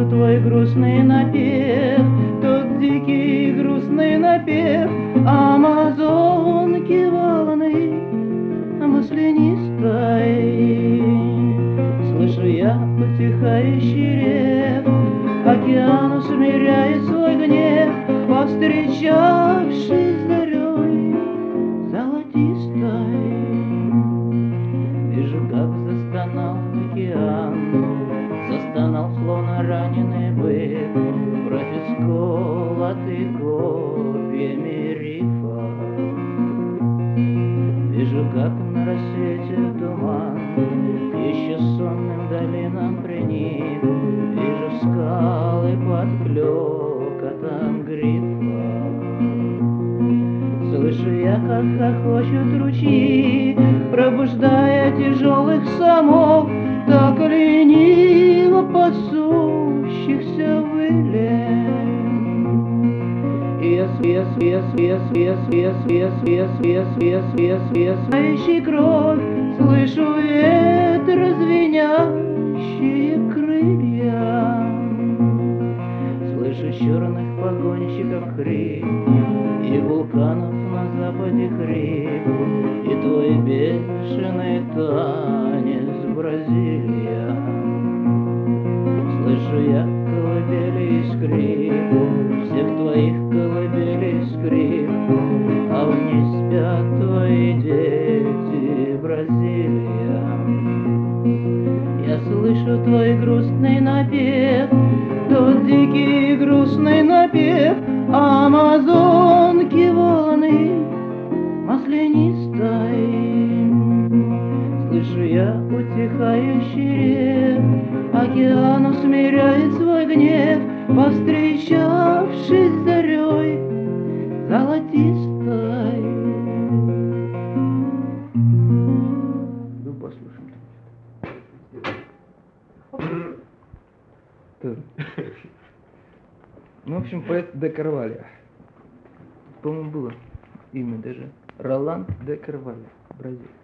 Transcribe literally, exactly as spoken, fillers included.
слышу твой грустный напев, тот дикий грустный напев амазонки волны маслянистой. Слышу я утихающий рев, океан усмиряет свой гнев, повстречавшись с зарей золотистой. Вижу, как застонал океан, застонал, словно раненый бык, вровь исколотый копьями рифа. Вижу, как на рассвете туман к еще сонным долинам приник, вижу скалы под клёкотом грифа. Слышу я, как хохочут ручьи, пробуждая тяжелых самов, так лениво пасущихся вылез. Вес, вес, вес, вес, вес, вес, вес, вес, вес, вес, вес, вес, вес, кровь, слышу ветер, звенящие крылья. Слышу черных погонщиков хрип и вулканов на западе хрип, и твой бешеный танец, Бразилия. Слышу я колыбели и скрип, всех твоих колыбелей скрип, а вне спят твои дети, Бразилия. Я слышу твой грустный напев, тот дикий грустный напев амазонки волны маслянистой. Слышу я утихающий рев, океан усмиряет свой гнев, повстречавшись с зарей золотистой. Ну, послушаем. Ну, в общем, поэт де Карвальо. По-моему, было имя даже. Роланд де Карвальо, Бразилия.